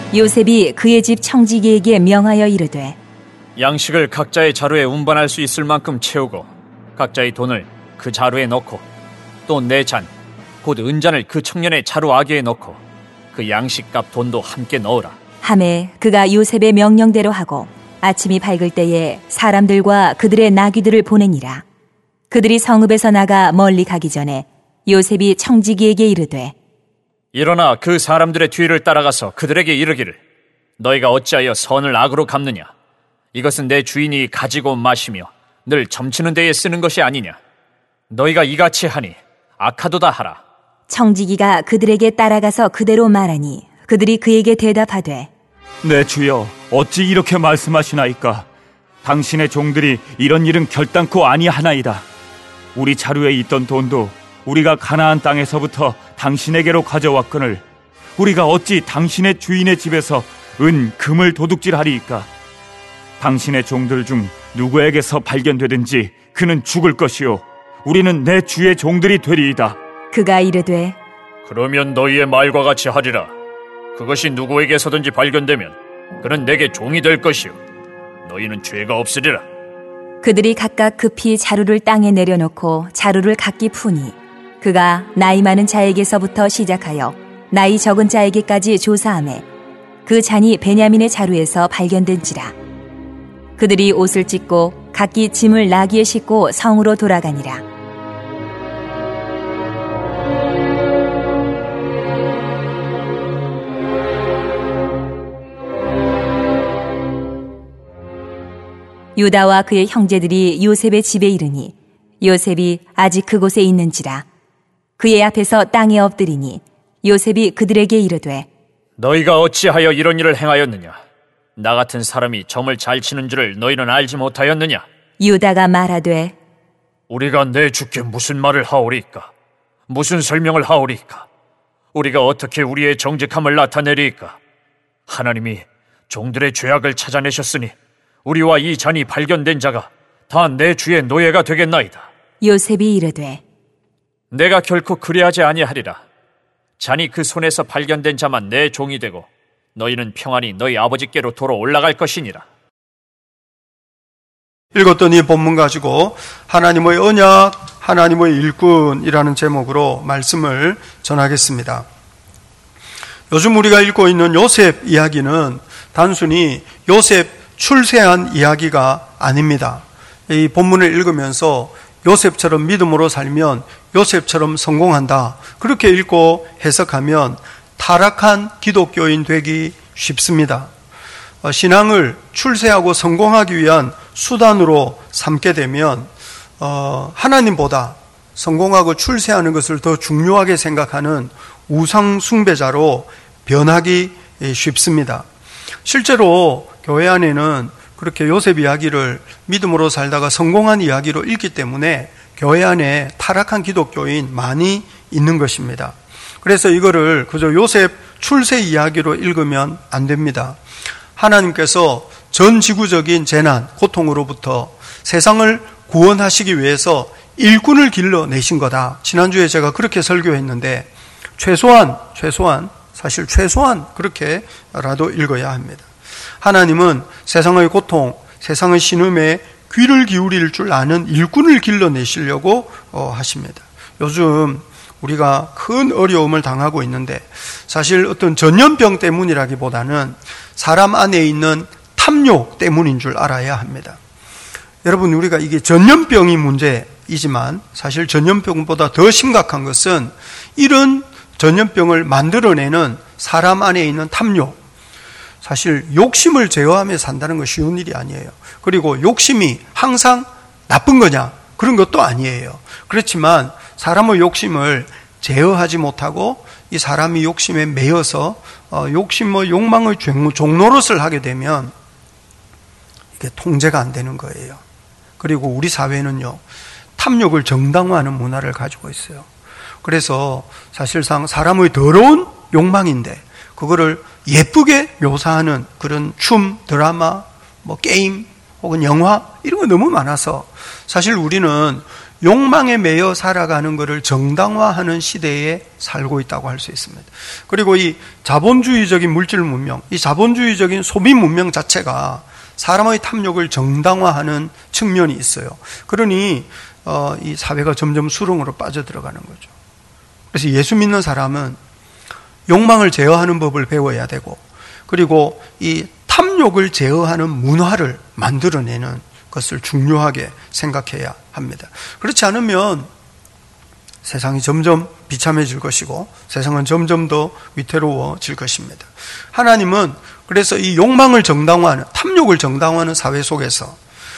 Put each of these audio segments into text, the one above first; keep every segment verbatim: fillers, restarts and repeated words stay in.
요셉이 그의 집 청지기에게 명하여 이르되 양식을 각자의 자루에 운반할 수 있을 만큼 채우고 각자의 돈을 그 자루에 넣고 또 내 잔, 곧 은잔을 그 청년의 자루 아귀에 넣고 그 양식값 돈도 함께 넣으라 하매 그가 요셉의 명령대로 하고 아침이 밝을 때에 사람들과 그들의 나귀들을 보내니라. 그들이 성읍에서 나가 멀리 가기 전에 요셉이 청지기에게 이르되 일어나 그 사람들의 뒤를 따라가서 그들에게 이르기를 너희가 어찌하여 선을 악으로 갚느냐. 이것은 내 주인이 가지고 마시며 늘 점치는 데에 쓰는 것이 아니냐. 너희가 이같이 하니 악하도다 하라. 청지기가 그들에게 따라가서 그대로 말하니 그들이 그에게 대답하되 내 주여 어찌 이렇게 말씀하시나이까. 당신의 종들이 이런 일은 결단코 아니하나이다. 우리 자루에 있던 돈도 우리가 가나안 땅에서부터 당신에게로 가져왔거늘 우리가 어찌 당신의 주인의 집에서 은, 금을 도둑질하리이까. 당신의 종들 중 누구에게서 발견되든지 그는 죽을 것이요 우리는 내 주의 종들이 되리이다. 그가 이르되 그러면 너희의 말과 같이 하리라. 그것이 누구에게서든지 발견되면 그는 내게 종이 될 것이요 너희는 죄가 없으리라. 그들이 각각 급히 자루를 땅에 내려놓고 자루를 각기 푸니 그가 나이 많은 자에게서부터 시작하여 나이 적은 자에게까지 조사하매 그 잔이 베냐민의 자루에서 발견된지라. 그들이 옷을 찢고 각기 짐을 나귀에 싣고 성으로 돌아가니라. 유다와 그의 형제들이 요셉의 집에 이르니 요셉이 아직 그곳에 있는지라. 그의 앞에서 땅에 엎드리니 요셉이 그들에게 이르되 너희가 어찌하여 이런 일을 행하였느냐. 나 같은 사람이 점을 잘 치는 줄을 너희는 알지 못하였느냐. 유다가 말하되 우리가 내 주께 무슨 말을 하오리까. 무슨 설명을 하오리까. 우리가 어떻게 우리의 정직함을 나타내리까. 하나님이 종들의 죄악을 찾아내셨으니 우리와 이 잔이 발견된 자가 다 내 주의 노예가 되겠나이다. 요셉이 이르되 내가 결코 그리하지 아니하리라. 잔이 그 손에서 발견된 자만 내 종이 되고 너희는 평안히 너희 아버지께로 돌아 올라갈 것이니라. 읽었던 이 본문 가지고 하나님의 언약, 하나님의 일꾼이라는 제목으로 말씀을 전하겠습니다. 요즘 우리가 읽고 있는 요셉 이야기는 단순히 요셉 출세한 이야기가 아닙니다. 이 본문을 읽으면서 요셉처럼 믿음으로 살면 요셉처럼 성공한다, 그렇게 읽고 해석하면 타락한 기독교인 되기 쉽습니다. 신앙을 출세하고 성공하기 위한 수단으로 삼게 되면 하나님보다 성공하고 출세하는 것을 더 중요하게 생각하는 우상 숭배자로 변하기 쉽습니다. 실제로 교회 안에는 그렇게 요셉 이야기를 믿음으로 살다가 성공한 이야기로 읽기 때문에 교회 안에 타락한 기독교인 많이 있는 것입니다. 그래서 이거를 그저 요셉 출세 이야기로 읽으면 안 됩니다. 하나님께서 전 지구적인 재난, 고통으로부터 세상을 구원하시기 위해서 일꾼을 길러내신 거다. 지난주에 제가 그렇게 설교했는데 최소한, 최소한, 사실 최소한 그렇게라도 읽어야 합니다. 하나님은 세상의 고통, 세상의 신음에 귀를 기울일 줄 아는 일꾼을 길러내시려고 하십니다. 요즘 우리가 큰 어려움을 당하고 있는데 사실 어떤 전염병 때문이라기보다는 사람 안에 있는 탐욕 때문인 줄 알아야 합니다. 여러분, 우리가 이게 전염병이 문제이지만 사실 전염병보다 더 심각한 것은 이런 전염병을 만들어내는 사람 안에 있는 탐욕, 사실 욕심을 제어하며 산다는 건 쉬운 일이 아니에요. 그리고 욕심이 항상 나쁜 거냐? 그런 것도 아니에요. 그렇지만 사람의 욕심을 제어하지 못하고 이 사람이 욕심에 매여서 욕심의 욕망의 종노릇을 하게 되면 이게 통제가 안 되는 거예요. 그리고 우리 사회는요, 탐욕을 정당화하는 문화를 가지고 있어요. 그래서 사실상 사람의 더러운 욕망인데 그거를 예쁘게 묘사하는 그런 춤, 드라마, 뭐 게임 혹은 영화 이런 거 너무 많아서 사실 우리는 욕망에 매여 살아가는 것을 정당화하는 시대에 살고 있다고 할 수 있습니다. 그리고 이 자본주의적인 물질 문명, 이 자본주의적인 소비 문명 자체가 사람의 탐욕을 정당화하는 측면이 있어요. 그러니 어, 이 사회가 점점 수렁으로 빠져들어가는 거죠. 그래서 예수 믿는 사람은 욕망을 제어하는 법을 배워야 되고, 그리고 이 탐욕을 제어하는 문화를 만들어내는 것을 중요하게 생각해야 합니다. 그렇지 않으면 세상이 점점 비참해질 것이고 세상은 점점 더 위태로워질 것입니다. 하나님은 그래서 이 욕망을 정당화하는, 탐욕을 정당화하는 사회 속에서,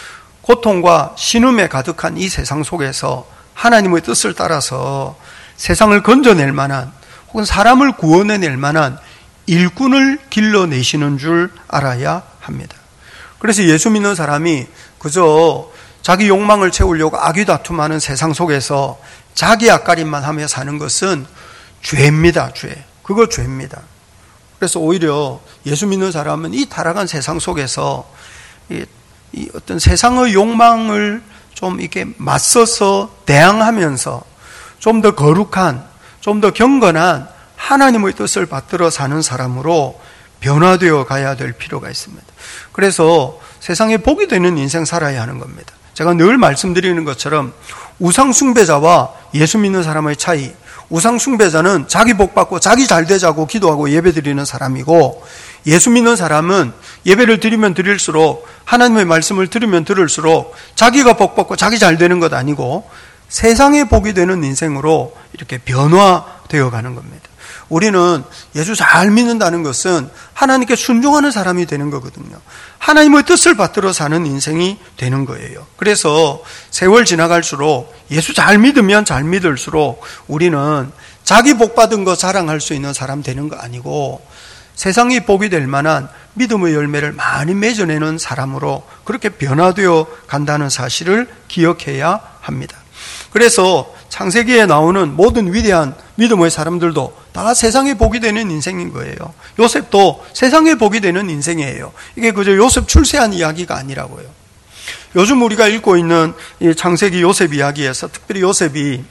고통과 신음에 가득한 이 세상 속에서 하나님의 뜻을 따라서 세상을 건져낼 만한, 혹은 사람을 구원해낼 만한 일꾼을 길러내시는 줄 알아야 합니다. 그래서 예수 믿는 사람이 그저 자기 욕망을 채우려고 아귀다툼하는 세상 속에서 자기 앞가림만 하며 사는 것은 죄입니다. 죄. 그거 죄입니다. 그래서 오히려 예수 믿는 사람은 이 타락한 세상 속에서 이, 이 어떤 세상의 욕망을 좀 이렇게 맞서서 대항하면서 좀 더 거룩한, 좀 더 경건한 하나님의 뜻을 받들어 사는 사람으로 변화되어 가야 될 필요가 있습니다. 그래서 세상에 복이 되는 인생 살아야 하는 겁니다. 제가 늘 말씀드리는 것처럼 우상 숭배자와 예수 믿는 사람의 차이, 우상 숭배자는 자기 복 받고 자기 잘 되자고 기도하고 예배 드리는 사람이고, 예수 믿는 사람은 예배를 드리면 드릴수록, 하나님의 말씀을 들으면 들을수록 자기가 복 받고 자기 잘 되는 것 아니고 세상에 복이 되는 인생으로 이렇게 변화되어 가는 겁니다. 우리는 예수 잘 믿는다는 것은 하나님께 순종하는 사람이 되는 거거든요. 하나님의 뜻을 받들어 사는 인생이 되는 거예요. 그래서 세월 지나갈수록 예수 잘 믿으면 잘 믿을수록 우리는 자기 복 받은 거 자랑할 수 있는 사람 되는 거 아니고 세상이 복이 될 만한 믿음의 열매를 많이 맺어내는 사람으로 그렇게 변화되어 간다는 사실을 기억해야 합니다. 그래서 창세기에 나오는 모든 위대한 믿음의 사람들도 다 세상에 복이 되는 인생인 거예요. 요셉도 세상에 복이 되는 인생이에요. 이게 그저 요셉 출세한 이야기가 아니라고요. 요즘 우리가 읽고 있는 이 창세기 요셉 이야기에서 특별히 요셉이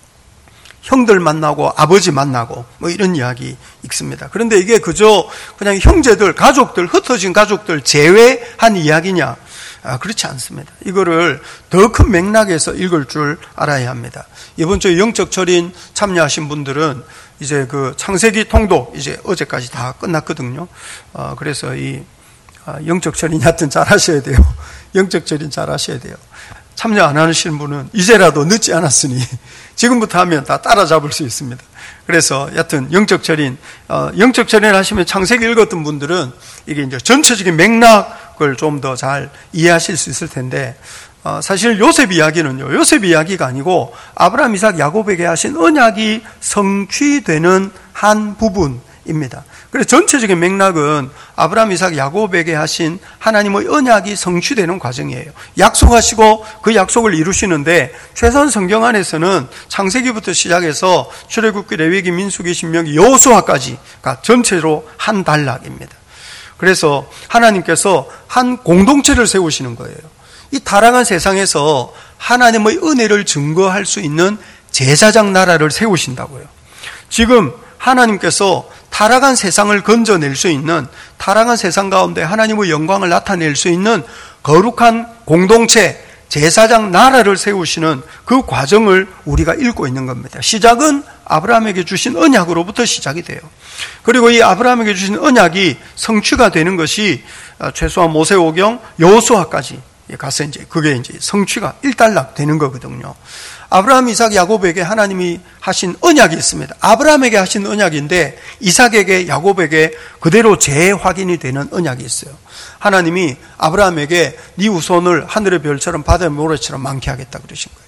형들 만나고 아버지 만나고 뭐 이런 이야기 읽습니다. 그런데 이게 그저 그냥 형제들, 가족들, 흩어진 가족들 제외한 이야기냐? 아, 그렇지 않습니다. 이거를 더 큰 맥락에서 읽을 줄 알아야 합니다. 이번 주에 영적 철인 참여하신 분들은 이제 그 창세기 통독 이제 어제까지 다 끝났거든요. 어, 그래서 이 영적 철인 하여튼 잘 하셔야 돼요. 영적 철인 잘 하셔야 돼요. 참여 안 하시는 분은 이제라도 늦지 않았으니 지금부터 하면 다 따라잡을 수 있습니다. 그래서 여하튼 영적 철인, 어, 영적 철인 하시면 창세기 읽었던 분들은 이게 이제 전체적인 맥락을 좀 더 잘 이해하실 수 있을 텐데, 어, 사실 요셉 이야기는요, 요셉 이야기가 아니고 아브라함, 이삭, 야곱에게 하신 언약이 성취되는 한 부분입니다. 그래서 전체적인 맥락은 아브라함, 이삭, 야곱에게 하신 하나님의 언약이 성취되는 과정이에요. 약속하시고 그 약속을 이루시는데 최소한 성경 안에서는 창세기부터 시작해서 출애굽기, 레위기, 민수기, 신명기, 여호수아까지가 전체로 한 단락입니다. 그래서 하나님께서 한 공동체를 세우시는 거예요. 이 타락한 세상에서 하나님의 은혜를 증거할 수 있는 제사장 나라를 세우신다고요. 지금 하나님께서 타락한 세상을 건져낼 수 있는, 타락한 세상 가운데 하나님의 영광을 나타낼 수 있는 거룩한 공동체, 제사장 나라를 세우시는 그 과정을 우리가 읽고 있는 겁니다. 시작은 아브라함에게 주신 언약으로부터 시작이 돼요. 그리고 이 아브라함에게 주신 언약이 성취가 되는 것이 최소한 모세오경, 여호수아까지 가서 이제 그게 이제 성취가 일단락 되는 거거든요. 아브라함, 이삭, 야곱에게 하나님이 하신 언약이 있습니다. 아브라함에게 하신 언약인데 이삭에게, 야곱에게 그대로 재확인이 되는 언약이 있어요. 하나님이 아브라함에게 네 후손을 하늘의 별처럼 바다의 모래처럼 많게 하겠다 그러신 거예요.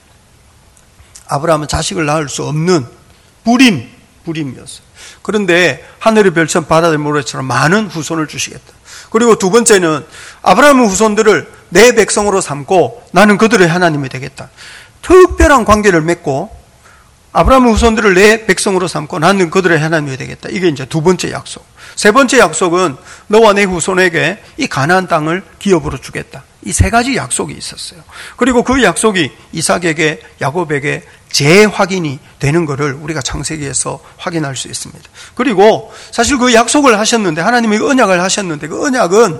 아브라함은 자식을 낳을 수 없는 불임, 불임이었어요. 그런데 하늘의 별처럼 바다의 모래처럼 많은 후손을 주시겠다. 그리고 두 번째는 아브라함의 후손들을 내 백성으로 삼고 나는 그들의 하나님이 되겠다. 특별한 관계를 맺고 아브라함의 후손들을 내 백성으로 삼고 나는 그들의 하나님이 되겠다. 이게 이제 두 번째 약속. 세 번째 약속은 너와 내 후손에게 이 가나안 땅을 기업으로 주겠다. 이 세 가지 약속이 있었어요. 그리고 그 약속이 이삭에게, 야곱에게 재확인이 되는 것을 우리가 창세기에서 확인할 수 있습니다. 그리고 사실 그 약속을 하셨는데, 하나님이 언약을 하셨는데, 그 언약은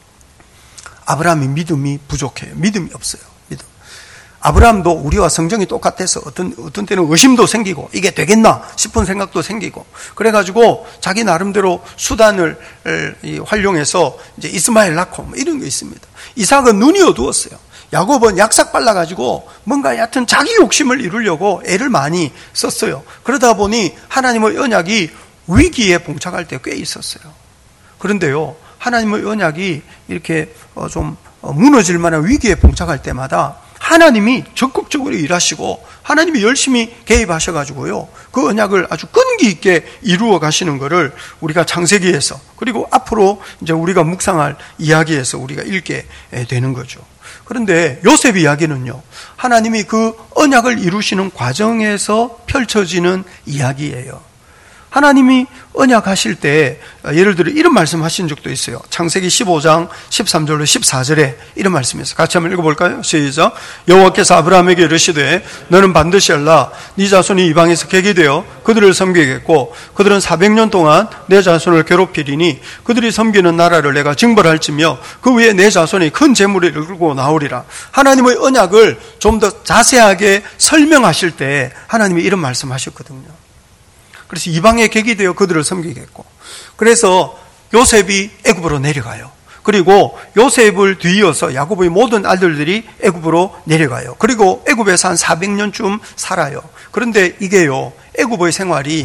아브라함이 믿음이 부족해요. 믿음이 없어요. 믿음. 아브라함도 우리와 성정이 똑같아서 어떤, 어떤 때는 의심도 생기고 이게 되겠나 싶은 생각도 생기고, 그래가지고 자기 나름대로 수단을 활용해서 이제 이스마엘 낳고 뭐 이런 게 있습니다. 이삭은 눈이 어두웠어요. 야곱은 약삭 빨라가지고 뭔가 얕은 자기 욕심을 이루려고 애를 많이 썼어요. 그러다 보니 하나님의 언약이 위기에 봉착할 때 꽤 있었어요. 그런데요, 하나님의 언약이 이렇게 좀 무너질 만한 위기에 봉착할 때마다 하나님이 적극적으로 일하시고 하나님이 열심히 개입하셔가지고요, 그 언약을 아주 끈기 있게 이루어 가시는 것을 우리가 창세기에서, 그리고 앞으로 이제 우리가 묵상할 이야기에서 우리가 읽게 되는 거죠. 그런데 요셉 이야기는요, 하나님이 그 언약을 이루시는 과정에서 펼쳐지는 이야기예요. 하나님이 언약하실 때 예를 들어 이런 말씀하신 적도 있어요. 창세기 십오 장 십삼 절로 십사 절에 이런 말씀이 있어요. 같이 한번 읽어볼까요? 시작. 여호와께서 아브라함에게 이르시되 너는 반드시 알라. 네 자손이 이방에서 객이 되어 그들을 섬기겠고 그들은 사백 년 동안 내 자손을 괴롭히리니 그들이 섬기는 나라를 내가 징벌할지며 그 위에 내 자손이 큰 재물을 이끌고 나오리라. 하나님의 언약을 좀 더 자세하게 설명하실 때 하나님이 이런 말씀하셨거든요. 그래서 이방의 객이 되어 그들을 섬기겠고, 그래서 요셉이 애굽으로 내려가요. 그리고 요셉을 뒤이어서 야곱의 모든 아들들이 애굽으로 내려가요. 그리고 애굽에서 한 사백 년쯤 살아요. 그런데 이게요, 애굽의 생활이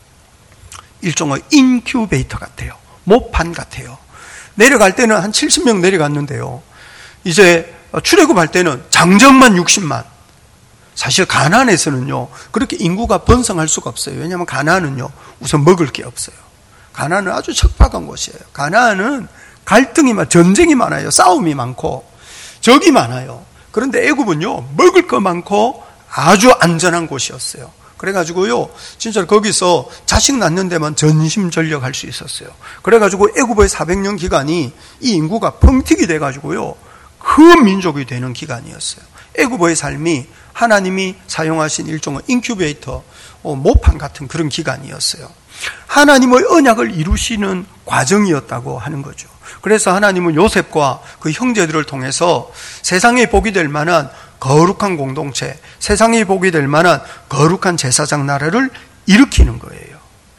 일종의 인큐베이터 같아요. 모판 같아요. 내려갈 때는 한 칠십 명 내려갔는데요, 이제 출애굽할 때는 장정만 육십만. 사실 가나안에서는요, 그렇게 인구가 번성할 수가 없어요. 왜냐하면 가나안은요, 우선 먹을 게 없어요. 가나안은 아주 척박한 곳이에요. 가나안은 갈등이 많아요. 전쟁이 많아요. 싸움이 많고 적이 많아요. 그런데 애굽은요, 먹을 거 많고 아주 안전한 곳이었어요. 그래가지고요, 진짜 거기서 자식 낳는 데만 전심전력할 수 있었어요. 그래가지고 애굽의 사백 년 기간이 이 인구가 펑튀기 돼가지고요, 큰 민족이 되는 기간이었어요. 애굽의 삶이 하나님이 사용하신 일종의 인큐베이터, 모판 같은 그런 기간이었어요. 하나님의 언약을 이루시는 과정이었다고 하는 거죠. 그래서 하나님은 요셉과 그 형제들을 통해서 세상에 복이 될 만한 거룩한 공동체, 세상에 복이 될 만한 거룩한 제사장 나라를 일으키는 거예요.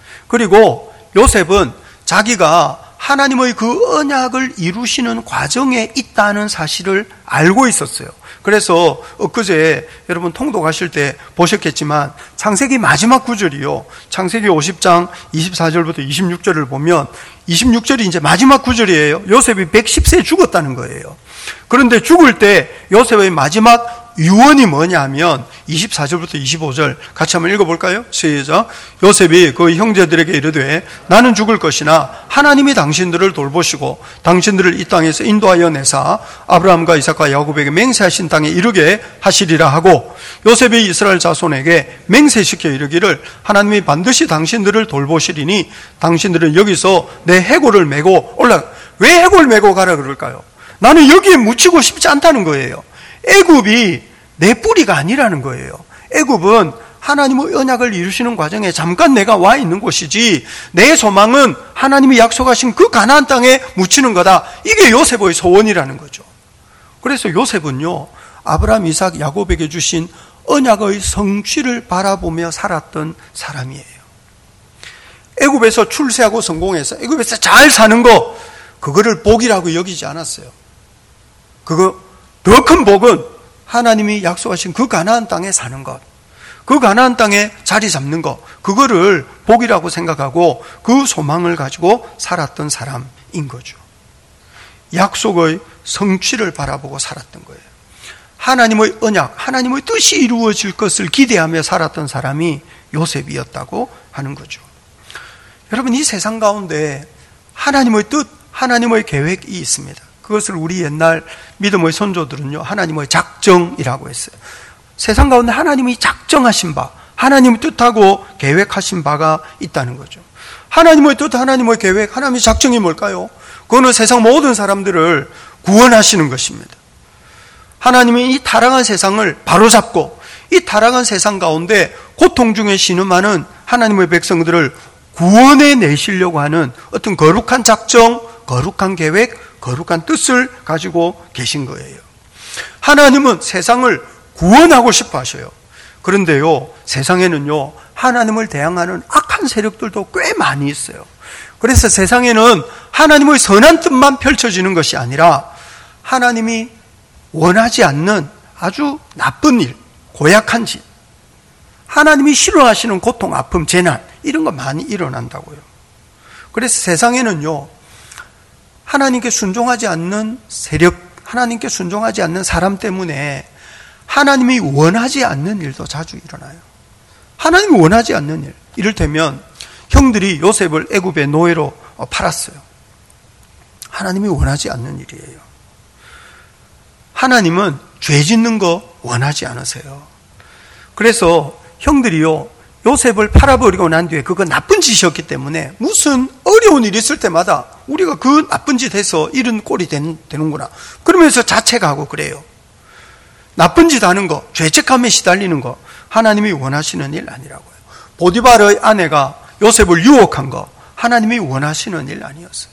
그리고 요셉은 자기가 하나님의 그 언약을 이루시는 과정에 있다는 사실을 알고 있었어요. 그래서 엊그제 여러분 통독하실 때 보셨겠지만 창세기 마지막 구절이요, 창세기 오십 장 이십사 절부터 이십육 절을 보면 이십육 절이 이제 마지막 구절이에요. 요셉이 백십 세 죽었다는 거예요. 그런데 죽을 때 요셉의 마지막 유언이 뭐냐 하면 이십사 절부터 이십오 절 같이 한번 읽어볼까요? 시작. 요셉이 그 형제들에게 이르되 나는 죽을 것이나 하나님이 당신들을 돌보시고 당신들을 이 땅에서 인도하여 내사 아브라함과 이삭과 야곱에게 맹세하신 땅에 이르게 하시리라 하고, 요셉이 이스라엘 자손에게 맹세시켜 이르기를 하나님이 반드시 당신들을 돌보시리니 당신들은 여기서 내 해골을 메고 올라. 왜 해골 메고 가라 그럴까요? 나는 여기에 묻히고 싶지 않다는 거예요. 애굽이 내 뿌리가 아니라는 거예요. 애굽은 하나님의 언약을 이루시는 과정에 잠깐 내가 와 있는 곳이지, 내 소망은 하나님이 약속하신 그 가나안 땅에 묻히는 거다. 이게 요셉의 소원이라는 거죠. 그래서 요셉은요, 아브라함, 이삭, 야곱에게 주신 언약의 성취를 바라보며 살았던 사람이에요. 애굽에서 출세하고 성공해서 애굽에서 잘 사는 거, 그거를 복이라고 여기지 않았어요. 그거 더 큰 복은 하나님이 약속하신 그 가나안 땅에 사는 것, 그 가나안 땅에 자리 잡는 것, 그거를 복이라고 생각하고 그 소망을 가지고 살았던 사람인 거죠. 약속의 성취를 바라보고 살았던 거예요. 하나님의 언약, 하나님의 뜻이 이루어질 것을 기대하며 살았던 사람이 요셉이었다고 하는 거죠. 여러분, 이 세상 가운데 하나님의 뜻, 하나님의 계획이 있습니다. 그것을 우리 옛날 믿음의 선조들은요, 하나님의 작정이라고 했어요. 세상 가운데 하나님이 작정하신 바, 하나님의 뜻하고 계획하신 바가 있다는 거죠. 하나님의 뜻, 하나님의 계획, 하나님의 작정이 뭘까요? 그거는 세상 모든 사람들을 구원하시는 것입니다. 하나님이 이 타락한 세상을 바로잡고 이 타락한 세상 가운데 고통 중에 신음하는 하나님의 백성들을 구원해 내시려고 하는 어떤 거룩한 작정, 거룩한 계획, 거룩한 뜻을 가지고 계신 거예요. 하나님은 세상을 구원하고 싶어 하셔요. 그런데요, 세상에는요, 하나님을 대항하는 악한 세력들도 꽤 많이 있어요. 그래서 세상에는 하나님의 선한 뜻만 펼쳐지는 것이 아니라 하나님이 원하지 않는 아주 나쁜 일, 고약한 짓, 하나님이 싫어하시는 고통, 아픔, 재난, 이런 거 많이 일어난다고요. 그래서 세상에는요, 하나님께 순종하지 않는 세력, 하나님께 순종하지 않는 사람 때문에 하나님이 원하지 않는 일도 자주 일어나요. 하나님이 원하지 않는 일, 이를테면 형들이 요셉을 애굽의 노예로 팔았어요. 하나님이 원하지 않는 일이에요. 하나님은 죄 짓는 거 원하지 않으세요. 그래서 형들이요, 요셉을 팔아버리고 난 뒤에 그거 나쁜 짓이었기 때문에 무슨 어려운 일이 있을 때마다 우리가 그 나쁜 짓 해서 이런 꼴이 되는, 되는구나 그러면서 자책하고 그래요. 나쁜 짓 하는 거, 죄책감에 시달리는 거 하나님이 원하시는 일 아니라고요. 보디발의 아내가 요셉을 유혹한 거 하나님이 원하시는 일 아니었어요.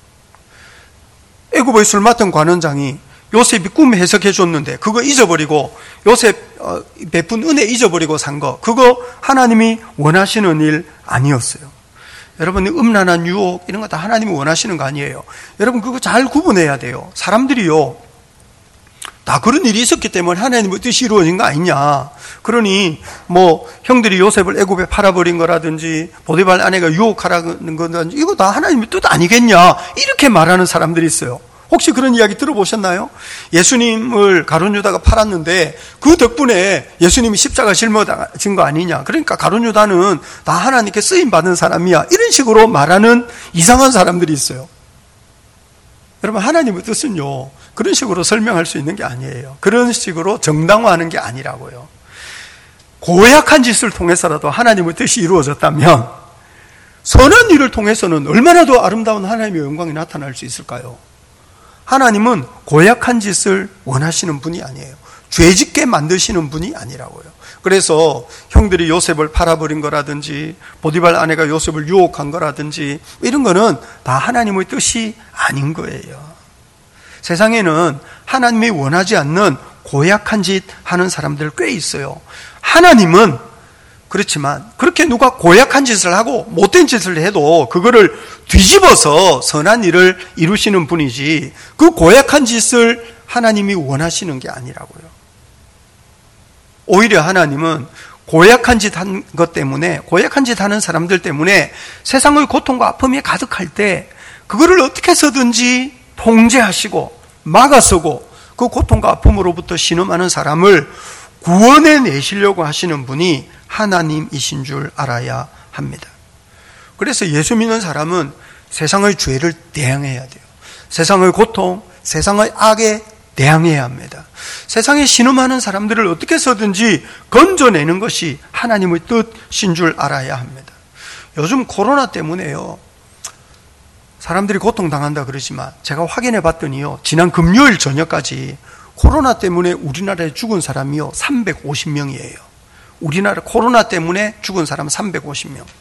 애굽의 술 맡은 관원장이 요셉이 꿈 해석해 줬는데 그거 잊어버리고 요셉 베푼 은혜 잊어버리고 산 거, 그거 하나님이 원하시는 일 아니었어요. 여러분, 음란한 유혹 이런 거 다 하나님이 원하시는 거 아니에요. 여러분, 그거 잘 구분해야 돼요. 사람들이요, 다 그런 일이 있었기 때문에 하나님의 뜻이 이루어진 거 아니냐. 그러니 뭐 형들이 요셉을 애굽에 팔아버린 거라든지 보디발 아내가 유혹하라는 거든지 이거 다 하나님의 뜻 아니겠냐, 이렇게 말하는 사람들이 있어요. 혹시 그런 이야기 들어보셨나요? 예수님을 가룟 유다가 팔았는데 그 덕분에 예수님이 십자가 짊어진 거 아니냐, 그러니까 가룟 유다는 다 하나님께 쓰임받은 사람이야, 이런 식으로 말하는 이상한 사람들이 있어요. 여러분, 하나님의 뜻은요, 그런 식으로 설명할 수 있는 게 아니에요. 그런 식으로 정당화하는 게 아니라고요. 고약한 짓을 통해서라도 하나님의 뜻이 이루어졌다면 선한 일을 통해서는 얼마나 더 아름다운 하나님의 영광이 나타날 수 있을까요? 하나님은 고약한 짓을 원하시는 분이 아니에요. 죄짓게 만드시는 분이 아니라고요. 그래서 형들이 요셉을 팔아버린 거라든지 보디발 아내가 요셉을 유혹한 거라든지 이런 거는 다 하나님의 뜻이 아닌 거예요. 세상에는 하나님이 원하지 않는 고약한 짓 하는 사람들 꽤 있어요. 하나님은 그렇지만 그렇게 누가 고약한 짓을 하고 못된 짓을 해도 그거를 뒤집어서 선한 일을 이루시는 분이지, 그 고약한 짓을 하나님이 원하시는 게 아니라고요. 오히려 하나님은 고약한 짓 한 것 때문에, 고약한 짓 하는 사람들 때문에 세상의 고통과 아픔이 가득할 때 그거를 어떻게 해서든지 통제하시고 막아서고 그 고통과 아픔으로부터 신음하는 사람을 구원해 내시려고 하시는 분이 하나님이신 줄 알아야 합니다. 그래서 예수 믿는 사람은 세상의 죄를 대항해야 돼요. 세상의 고통, 세상의 악에 대항해야 합니다. 세상에 신음하는 사람들을 어떻게 해서든지 건져내는 것이 하나님의 뜻인 줄 알아야 합니다. 요즘 코로나 때문에요, 사람들이 고통당한다 그러지만 제가 확인해 봤더니요, 지난 금요일 저녁까지 코로나 때문에 우리나라에 죽은 사람이요 삼백오십 명이에요. 우리나라 코로나 때문에 죽은 사람 삼백오십 명.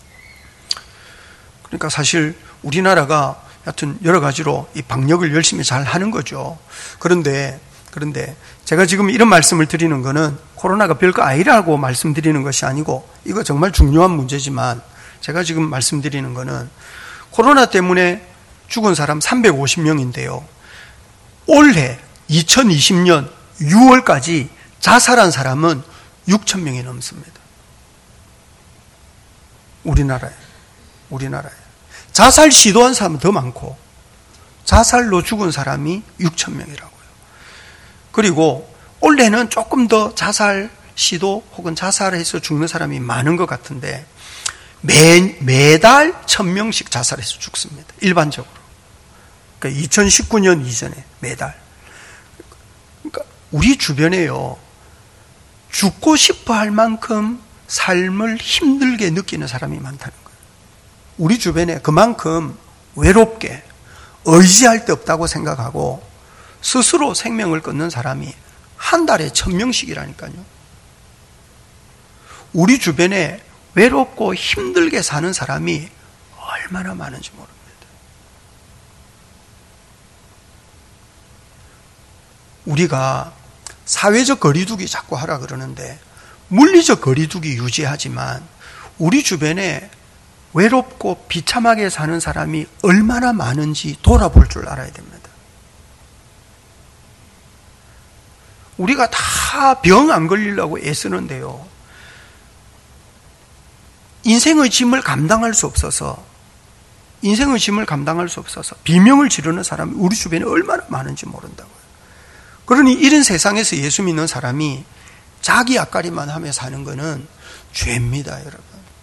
그러니까 사실 우리나라가 하여튼 여러 가지로 이 방역을 열심히 잘 하는 거죠. 그런데 그런데 제가 지금 이런 말씀을 드리는 거는 코로나가 별거 아니라고 말씀드리는 것이 아니고, 이거 정말 중요한 문제지만 제가 지금 말씀드리는 거는 코로나 때문에 죽은 사람 삼백오십 명인데요. 올해 이천이십 년 유월까지 자살한 사람은 육천 명이 넘습니다. 우리나라에. 우리나라에. 자살 시도한 사람은 더 많고 자살로 죽은 사람이 육천 명이라고요. 그리고 올해는 조금 더 자살 시도 혹은 자살해서 죽는 사람이 많은 것 같은데 매, 매달 천 명씩 자살해서 죽습니다. 일반적으로. 그러니까 이천십구 년 이전에 매달. 그러니까 우리 주변에요, 죽고 싶어 할 만큼 삶을 힘들게 느끼는 사람이 많다는 거예요. 우리 주변에 그만큼 외롭게 의지할 데 없다고 생각하고 스스로 생명을 끊는 사람이 한 달에 천 명씩이라니까요. 우리 주변에 외롭고 힘들게 사는 사람이 얼마나 많은지 모릅니다. 우리가 사회적 거리두기 자꾸 하라 그러는데 물리적 거리두기 유지하지만 우리 주변에 외롭고 비참하게 사는 사람이 얼마나 많은지 돌아볼 줄 알아야 됩니다. 우리가 다 병 안 걸리려고 애쓰는데요, 인생의 짐을 감당할 수 없어서 인생의 짐을 감당할 수 없어서 비명을 지르는 사람이 우리 주변에 얼마나 많은지 모른다고요. 그러니 이런 세상에서 예수 믿는 사람이 자기 앞가림만 하며 사는 것은 죄입니다, 여러분.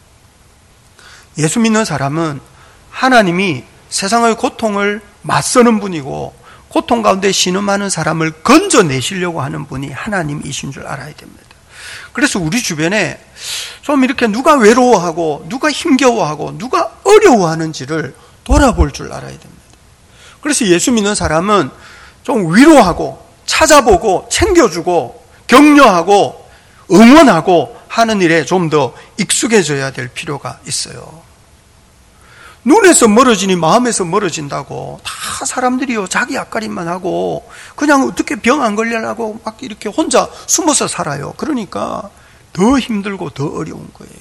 예수 믿는 사람은 하나님이 세상의 고통을 맞서는 분이고 고통 가운데 신음하는 사람을 건져내시려고 하는 분이 하나님이신 줄 알아야 됩니다. 그래서 우리 주변에 좀 이렇게 누가 외로워하고 누가 힘겨워하고 누가 어려워하는지를 돌아볼 줄 알아야 됩니다. 그래서 예수 믿는 사람은 좀 위로하고 찾아보고 챙겨주고 격려하고 응원하고 하는 일에 좀 더 익숙해져야 될 필요가 있어요. 눈에서 멀어지니 마음에서 멀어진다고 다 사람들이요 자기 앞가림만 하고 그냥 어떻게 병 안 걸리려고 막 이렇게 혼자 숨어서 살아요. 그러니까 더 힘들고 더 어려운 거예요.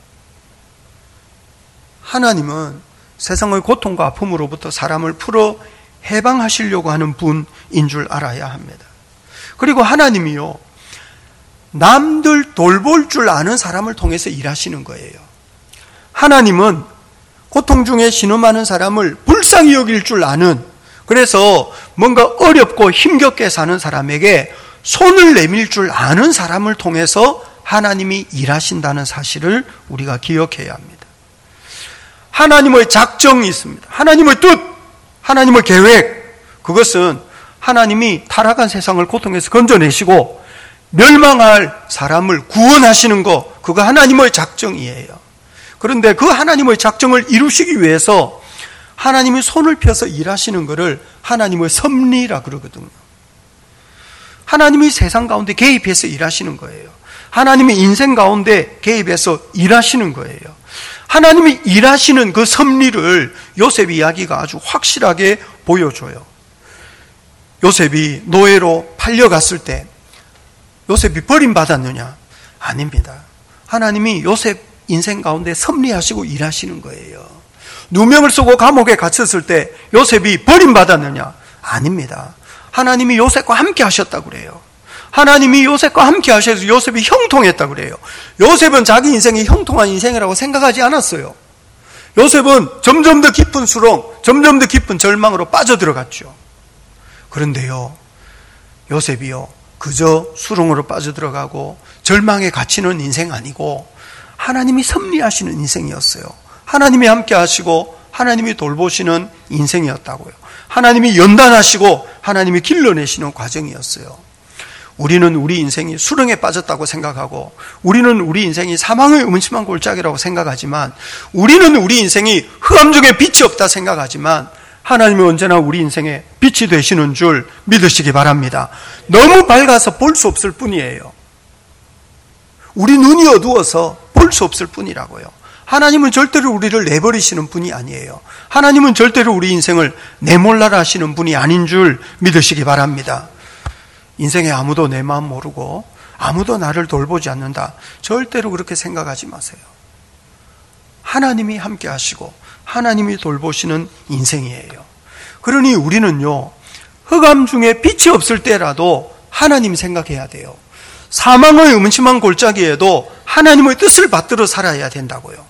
하나님은 세상의 고통과 아픔으로부터 사람을 풀어 해방하시려고 하는 분인 줄 알아야 합니다. 그리고 하나님이요, 남들 돌볼 줄 아는 사람을 통해서 일하시는 거예요. 하나님은 고통 중에 신음하는 사람을 불쌍히 여길 줄 아는, 그래서 뭔가 어렵고 힘겹게 사는 사람에게 손을 내밀 줄 아는 사람을 통해서 하나님이 일하신다는 사실을 우리가 기억해야 합니다. 하나님의 작정이 있습니다. 하나님의 뜻, 하나님의 계획, 그것은 하나님이 타락한 세상을 고통에서 건져내시고 멸망할 사람을 구원하시는 것, 그거 하나님의 작정이에요. 그런데 그 하나님의 작정을 이루시기 위해서 하나님이 손을 펴서 일하시는 것을 하나님의 섭리라 그러거든요. 하나님이 세상 가운데 개입해서 일하시는 거예요. 하나님이 인생 가운데 개입해서 일하시는 거예요. 하나님이 일하시는 그 섭리를 요셉 이야기가 아주 확실하게 보여줘요. 요셉이 노예로 팔려갔을 때 요셉이 버림받았느냐? 아닙니다. 하나님이 요셉 인생 가운데 섭리하시고 일하시는 거예요. 누명을 쓰고 감옥에 갇혔을 때 요셉이 버림받았느냐? 아닙니다. 하나님이 요셉과 함께 하셨다고 그래요. 하나님이 요셉과 함께 하셔서 요셉이 형통했다고 그래요. 요셉은 자기 인생이 형통한 인생이라고 생각하지 않았어요. 요셉은 점점 더 깊은 수렁, 점점 더 깊은 절망으로 빠져들어갔죠. 그런데요, 요셉이요, 그저 수렁으로 빠져들어가고 절망에 갇히는 인생 아니고 하나님이 섭리하시는 인생이었어요. 하나님이 함께 하시고 하나님이 돌보시는 인생이었다고요. 하나님이 연단하시고 하나님이 길러내시는 과정이었어요. 우리는 우리 인생이 수렁에 빠졌다고 생각하고 우리는 우리 인생이 사망의 음침한 골짜기라고 생각하지만 우리는 우리 인생이 흑암 중에 빛이 없다 생각하지만 하나님이 언제나 우리 인생에 빛이 되시는 줄 믿으시기 바랍니다. 너무 밝아서 볼 수 없을 뿐이에요. 우리 눈이 어두워서 볼 수 없을 뿐이라고요. 하나님은 절대로 우리를 내버리시는 분이 아니에요. 하나님은 절대로 우리 인생을 내몰라라 하시는 분이 아닌 줄 믿으시기 바랍니다. 인생에 아무도 내 마음 모르고 아무도 나를 돌보지 않는다, 절대로 그렇게 생각하지 마세요. 하나님이 함께 하시고 하나님이 돌보시는 인생이에요. 그러니 우리는요, 흑암 중에 빛이 없을 때라도 하나님 생각해야 돼요. 사망의 음침한 골짜기에도 하나님의 뜻을 받들어 살아야 된다고요.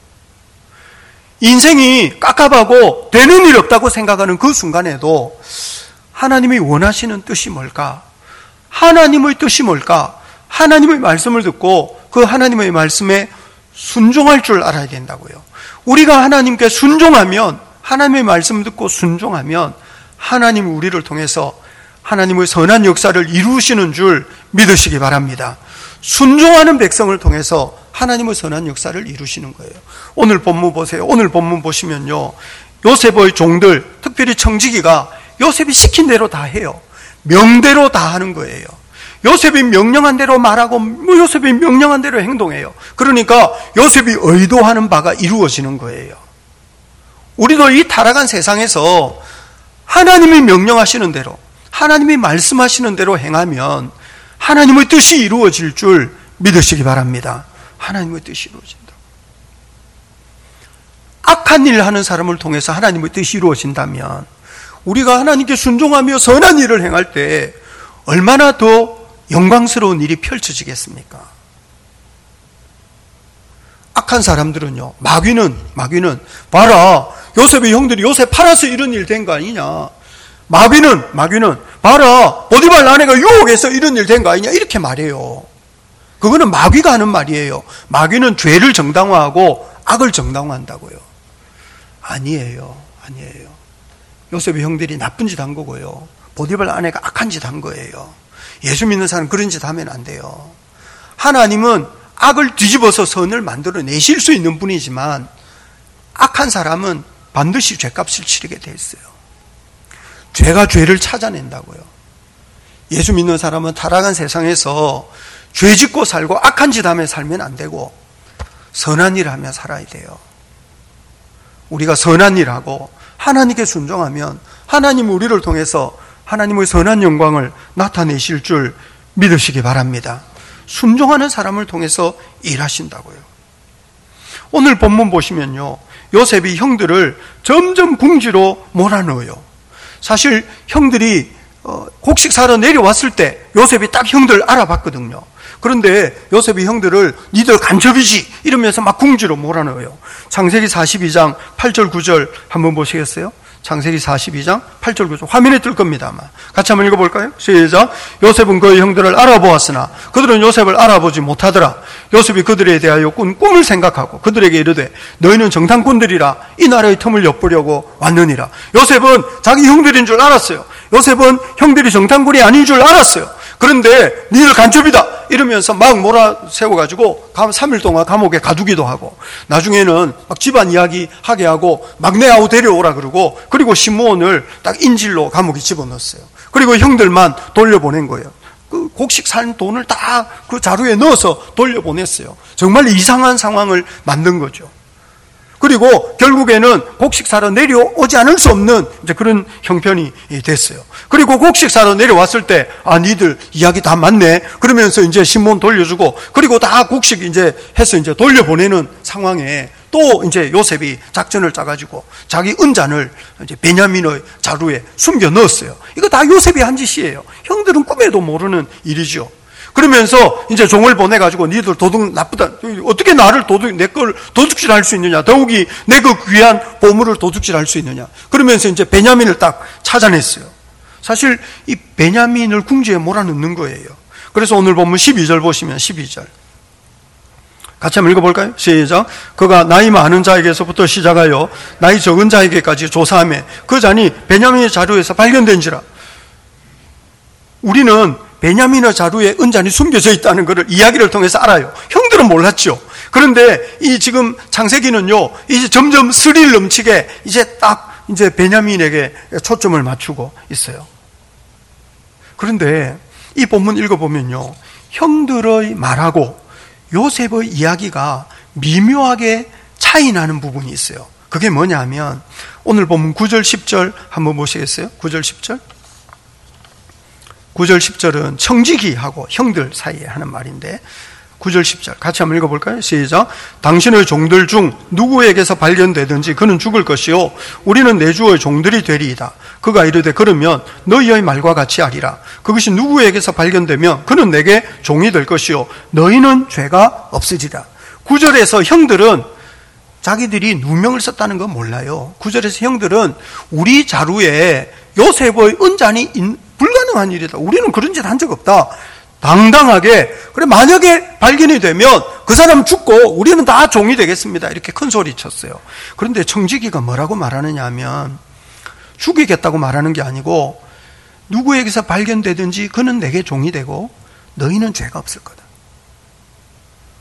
인생이 깝깝하고 되는 일 없다고 생각하는 그 순간에도 하나님이 원하시는 뜻이 뭘까? 하나님의 뜻이 뭘까? 하나님의 말씀을 듣고 그 하나님의 말씀에 순종할 줄 알아야 된다고요. 우리가 하나님께 순종하면, 하나님의 말씀을 듣고 순종하면 하나님이 우리를 통해서 하나님의 선한 역사를 이루시는 줄 믿으시기 바랍니다. 순종하는 백성을 통해서 하나님의 선한 역사를 이루시는 거예요. 오늘 본문 보세요. 오늘 본문 보시면요, 요셉의 종들, 특별히 청지기가 요셉이 시킨 대로 다 해요. 명대로 다 하는 거예요. 요셉이 명령한 대로 말하고 요셉이 명령한 대로 행동해요. 그러니까 요셉이 의도하는 바가 이루어지는 거예요. 우리도 이 타락한 세상에서 하나님이 명령하시는 대로, 하나님이 말씀하시는 대로 행하면 하나님의 뜻이 이루어질 줄 믿으시기 바랍니다. 하나님의 뜻이 이루어진다. 악한 일을 하는 사람을 통해서 하나님의 뜻이 이루어진다면 우리가 하나님께 순종하며 선한 일을 행할 때 얼마나 더 영광스러운 일이 펼쳐지겠습니까? 악한 사람들은요, 마귀는, 마귀는, 봐라, 요셉의 형들이 요셉 팔아서 이런 일 된 거 아니냐. 마귀는, 마귀는, 봐라, 보디발 아내가 유혹해서 이런 일 된 거 아니냐. 이렇게 말해요. 그거는 마귀가 하는 말이에요. 마귀는 죄를 정당화하고 악을 정당화한다고요. 아니에요. 아니에요. 요셉의 형들이 나쁜 짓 한 거고요. 보디발 아내가 악한 짓 한 거예요. 예수 믿는 사람 그런 짓 하면 안 돼요. 하나님은 악을 뒤집어서 선을 만들어내실 수 있는 분이지만 악한 사람은 반드시 죄값을 치르게 돼 있어요. 죄가 죄를 찾아낸다고요. 예수 믿는 사람은 타락한 세상에서 죄 짓고 살고 악한 짓 하며 살면 안 되고 선한 일 하며 살아야 돼요. 우리가 선한 일 하고 하나님께 순종하면 하나님이 우리를 통해서 하나님의 선한 영광을 나타내실 줄 믿으시기 바랍니다. 순종하는 사람을 통해서 일하신다고요. 오늘 본문 보시면요, 요셉이 형들을 점점 궁지로 몰아넣어요. 사실 형들이 곡식 사러 내려왔을 때 요셉이 딱 형들 알아봤거든요. 그런데 요셉이 형들을 니들 간첩이지 이러면서 막 궁지로 몰아넣어요. 창세기 사십이 장 팔 절 구 절 한번 보시겠어요? 창세기 사십이 장 팔 절 구 절 화면에 뜰 겁니다. 아마 같이 한번 읽어볼까요? 시작. 요셉은 그의 형들을 알아보았으나 그들은 요셉을 알아보지 못하더라. 요셉이 그들에 대하여 꾼 꿈을 생각하고 그들에게 이르되 너희는 정탐꾼들이라 이 나라의 틈을 엿보려고 왔느니라. 요셉은 자기 형들인 줄 알았어요. 요셉은 형들이 정탐꾼이 아닌 줄 알았어요. 그런데 니들 간첩이다 이러면서 막 몰아세워가지고 삼 일 동안 감옥에 가두기도 하고 나중에는 막 집안 이야기 하게 하고 막내아우 데려오라 그러고 그리고 시므온을 딱 인질로 감옥에 집어넣었어요. 그리고 형들만 돌려보낸 거예요. 그 곡식 산 돈을 다 그 자루에 넣어서 돌려보냈어요. 정말 이상한 상황을 만든 거죠. 그리고 결국에는 곡식 사러 내려오지 않을 수 없는 이제 그런 형편이 됐어요. 그리고 곡식 사러 내려왔을 때, 아, 니들 이야기 다 맞네. 그러면서 이제 신문 돌려주고, 그리고 다 곡식 이제 해서 이제 돌려보내는 상황에 또 이제 요셉이 작전을 짜가지고 자기 은잔을 이제 베냐민의 자루에 숨겨 넣었어요. 이거 다 요셉이 한 짓이에요. 형들은 꿈에도 모르는 일이죠. 그러면서 이제 종을 보내가지고 니들 도둑 나쁘다. 어떻게 나를 도둑, 내 걸 도둑질 할 수 있느냐. 더욱이 내 그 귀한 보물을 도둑질 할 수 있느냐. 그러면서 이제 베냐민을 딱 찾아냈어요. 사실 이 베냐민을 궁지에 몰아넣는 거예요. 그래서 오늘 본문 십이 절 보시면 십이 절. 같이 한번 읽어볼까요? 시작. 그가 나이 많은 자에게서부터 시작하여 나이 적은 자에게까지 조사하며 그 잔이 베냐민의 자루에서 발견된지라. 우리는 베냐민의 자루에 은잔이 숨겨져 있다는 것을 이야기를 통해서 알아요. 형들은 몰랐죠. 그런데 이 지금 창세기는요, 이제 점점 스릴 넘치게 이제 딱 이제 베냐민에게 초점을 맞추고 있어요. 그런데 이 본문 읽어보면요, 형들의 말하고 요셉의 이야기가 미묘하게 차이 나는 부분이 있어요. 그게 뭐냐 하면 오늘 본문 구 절 십 절 한번 보시겠어요? 구 절 십 절. 구 절 십 절은 청지기하고 형들 사이에 하는 말인데 구 절 십 절 같이 한번 읽어볼까요? 시작. 당신의 종들 중 누구에게서 발견되든지 그는 죽을 것이요 우리는 내 주의 종들이 되리이다. 그가 이르되 그러면 너희의 말과 같이 하리라. 그것이 누구에게서 발견되면 그는 내게 종이 될 것이요 너희는 죄가 없으리라. 구 절에서 형들은 자기들이 누명을 썼다는 건 몰라요. 구 절에서 형들은 우리 자루에 요셉의 은잔이 불가능한 일이다. 우리는 그런 짓 한 적 없다. 당당하게, 그래, 만약에 발견이 되면 그 사람 죽고 우리는 다 종이 되겠습니다. 이렇게 큰 소리 쳤어요. 그런데 청지기가 뭐라고 말하느냐 하면 죽이겠다고 말하는 게 아니고 누구에게서 발견되든지 그는 내게 종이 되고 너희는 죄가 없을 거다.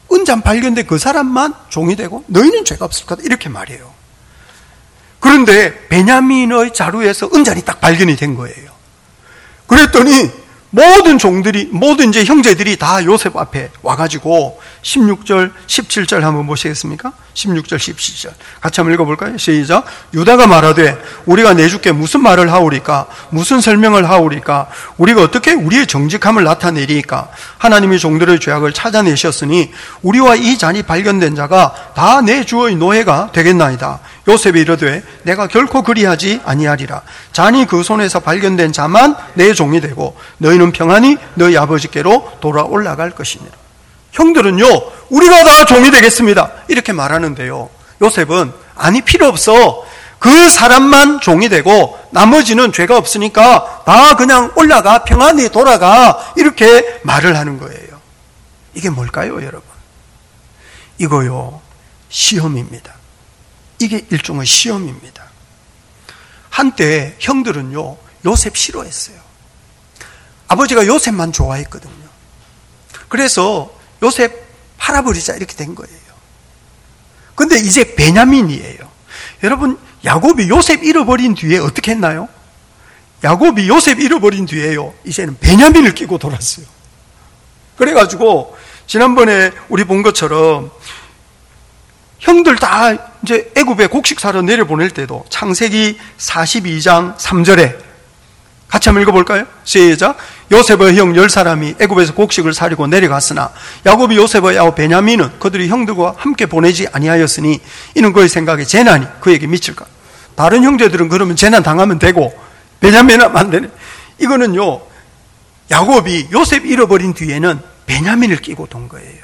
은잔 발견된 그 사람만 종이 되고 너희는 죄가 없을 거다 이렇게 말해요. 그런데 베냐민의 자루에서 은잔이 딱 발견이 된 거예요. 그랬더니 모든 종들이, 모든 이제 형제들이 다 요셉 앞에 와가지고 십육 절, 십칠 절 한번 보시겠습니까? 십육 절, 십칠 절. 같이 한번 읽어볼까요? 시작. 유다가 말하되 우리가 내주께 무슨 말을 하오리까? 무슨 설명을 하오리까? 우리가 어떻게 우리의 정직함을 나타내리까? 하나님이 종들의 죄악을 찾아내셨으니 우리와 이 잔이 발견된 자가 다 내 주의 노예가 되겠나이다. 요셉이 이르되 내가 결코 그리하지 아니하리라. 잔이 그 손에서 발견된 자만 내 종이 되고 너희는 평안히 너희 아버지께로 돌아 올라갈 것이니라. 형들은요, 우리가 다 종이 되겠습니다 이렇게 말하는데요, 요셉은 아니 필요 없어. 그 사람만 종이 되고 나머지는 죄가 없으니까 다 그냥 올라가, 평안히 돌아가, 이렇게 말을 하는 거예요. 이게 뭘까요, 여러분? 이거요, 시험입니다. 이게 일종의 시험입니다. 한때 형들은요, 요셉 싫어했어요. 아버지가 요셉만 좋아했거든요. 그래서 요셉 팔아버리자 이렇게 된 거예요. 근데 이제 베냐민이에요. 여러분, 야곱이 요셉 잃어버린 뒤에 어떻게 했나요? 야곱이 요셉 잃어버린 뒤에요, 이제는 베냐민을 끼고 돌았어요. 그래가지고 지난번에 우리 본 것처럼 형들 다 이제 애굽에 곡식 사러 내려보낼 때도 창세기 사십이 장 삼 절에 같이 한번 읽어볼까요? 시작. 요셉의 형 열 사람이 애굽에서 곡식을 사려고 내려갔으나 야곱이 요셉의 아우 베냐민은 그들이 형들과 함께 보내지 아니하였으니 이는 그의 생각에 재난이 그에게 미칠까? 다른 형제들은 그러면 재난 당하면 되고 베냐민은 안 되네. 이거는요, 야곱이 요셉 잃어버린 뒤에는 베냐민을 끼고 돈 거예요.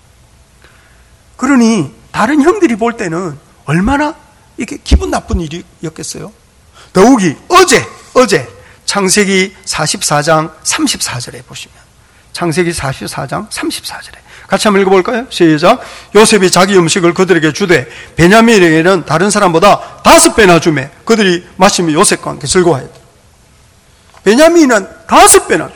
그러니 다른 형들이 볼 때는 얼마나 이게 기분 나쁜 일이었겠어요? 더욱이 어제 어제 창세기 사십사 장 삼십사 절에 보시면, 창세기 사십사 장 삼십사 절에 같이 한번 읽어볼까요? 시작. 요셉이 자기 음식을 그들에게 주되 베냐민에게는 다른 사람보다 다섯 배나 주매 그들이 마시며 요셉과 함께 즐거워했다. 베냐민은 다섯 배나 주.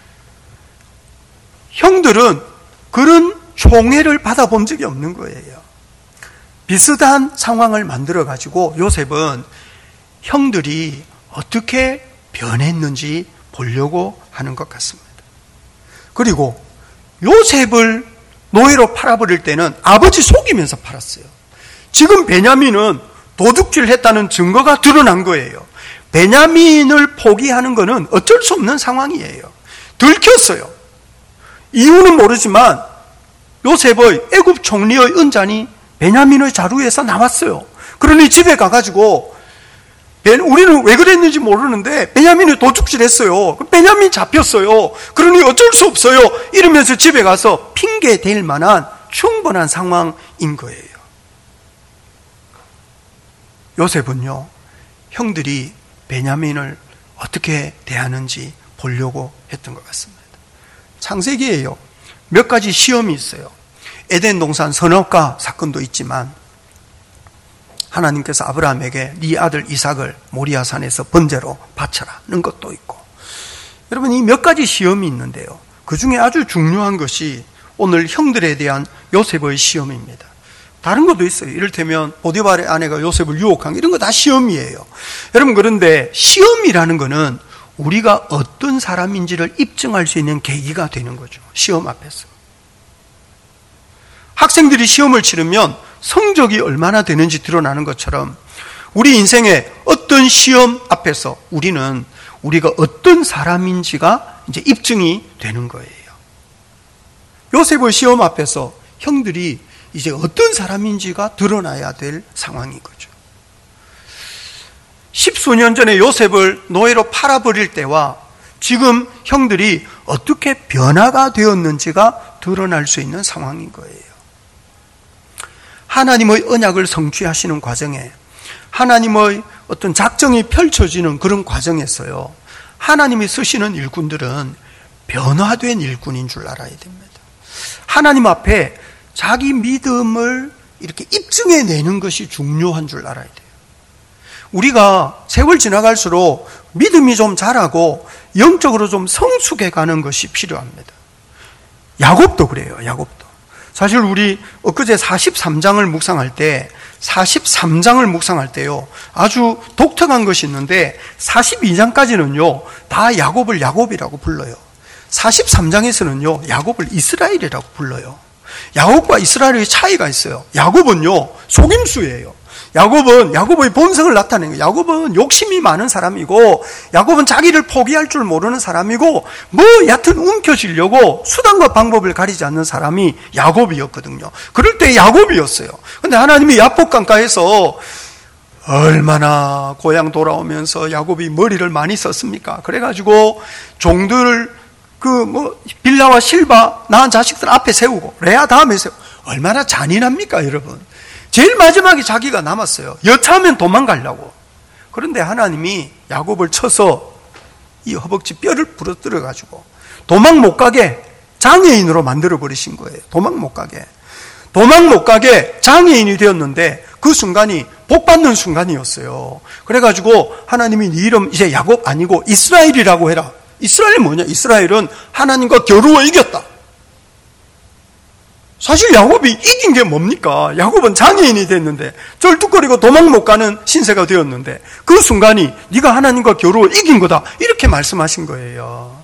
형들은 그런 총애를 받아본 적이 없는 거예요. 비슷한 상황을 만들어가지고 요셉은 형들이 어떻게 변했는지 보려고 하는 것 같습니다. 그리고 요셉을 노예로 팔아버릴 때는 아버지 속이면서 팔았어요. 지금 베냐민은 도둑질 했다는 증거가 드러난 거예요. 베냐민을 포기하는 것은 어쩔 수 없는 상황이에요. 들켰어요. 이유는 모르지만 요셉의 애굽 총리의 은잔이 베냐민의 자루에서 나왔어요. 그러니 집에 가가지고 우리는 왜 그랬는지 모르는데 베냐민이 도둑질했어요. 베냐민 잡혔어요. 그러니 어쩔 수 없어요. 이러면서 집에 가서 핑계 댈 만한 충분한 상황인 거예요. 요셉은요, 형들이 베냐민을 어떻게 대하는지 보려고 했던 것 같습니다. 창세기에요, 몇 가지 시험이 있어요. 에덴 동산 선악과 사건도 있지만 하나님께서 아브라함에게 네 아들 이삭을 모리아산에서 번제로 바쳐라는 것도 있고, 여러분, 이 몇 가지 시험이 있는데요, 그 중에 아주 중요한 것이 오늘 형들에 대한 요셉의 시험입니다. 다른 것도 있어요. 이를테면 보디발의 아내가 요셉을 유혹한, 이런 거 다 시험이에요. 여러분, 그런데 시험이라는 거는 우리가 어떤 사람인지를 입증할 수 있는 계기가 되는 거죠. 시험 앞에서 학생들이 시험을 치르면 성적이 얼마나 되는지 드러나는 것처럼 우리 인생의 어떤 시험 앞에서 우리는 우리가 어떤 사람인지가 이제 입증이 되는 거예요. 요셉의 시험 앞에서 형들이 이제 어떤 사람인지가 드러나야 될 상황인 거죠. 십수년 전에 요셉을 노예로 팔아버릴 때와 지금 형들이 어떻게 변화가 되었는지가 드러날 수 있는 상황인 거예요. 하나님의 언약을 성취하시는 과정에, 하나님의 어떤 작정이 펼쳐지는 그런 과정에서요, 하나님이 쓰시는 일꾼들은 변화된 일꾼인 줄 알아야 됩니다. 하나님 앞에 자기 믿음을 이렇게 입증해내는 것이 중요한 줄 알아야 돼요. 우리가 세월 지나갈수록 믿음이 좀 자라고 영적으로 좀 성숙해가는 것이 필요합니다. 야곱도 그래요. 야곱도 사실 우리 엊그제 사십삼 장을 묵상할 때 사십삼 장을 묵상할 때요 아주 독특한 것이 있는데 사십이 장까지는요 다 야곱을 야곱이라고 불러요. 사십삼 장에서는요 야곱을 이스라엘이라고 불러요. 야곱과 이스라엘의 차이가 있어요. 야곱은요 속임수예요. 야곱은 야곱의 본성을 나타내는 거예요. 야곱은 욕심이 많은 사람이고 야곱은 자기를 포기할 줄 모르는 사람이고 뭐 얕은 움켜쥐려고 수단과 방법을 가리지 않는 사람이 야곱이었거든요. 그럴 때 야곱이었어요. 근데 하나님이 야복 강가에서 얼마나 고향 돌아오면서 야곱이 머리를 많이 썼습니까? 그래가지고 종들을 그 뭐 빌라와 실바 낳은 자식들 앞에 세우고 레아 다음에 세우고 얼마나 잔인합니까 여러분? 제일 마지막에 자기가 남았어요. 여차하면 도망가려고. 그런데 하나님이 야곱을 쳐서 이 허벅지 뼈를 부러뜨려 가지고 도망 못 가게 장애인으로 만들어 버리신 거예요. 도망 못 가게. 도망 못 가게 장애인이 되었는데 그 순간이 복 받는 순간이었어요. 그래가지고 하나님이 네 이름 이제 야곱 아니고 이스라엘이라고 해라. 이스라엘이 뭐냐? 이스라엘은 하나님과 겨루어 이겼다. 사실 야곱이 이긴 게 뭡니까? 야곱은 장애인이 됐는데 쩔뚝거리고 도망 못 가는 신세가 되었는데 그 순간이 네가 하나님과 겨루어 이긴 거다 이렇게 말씀하신 거예요.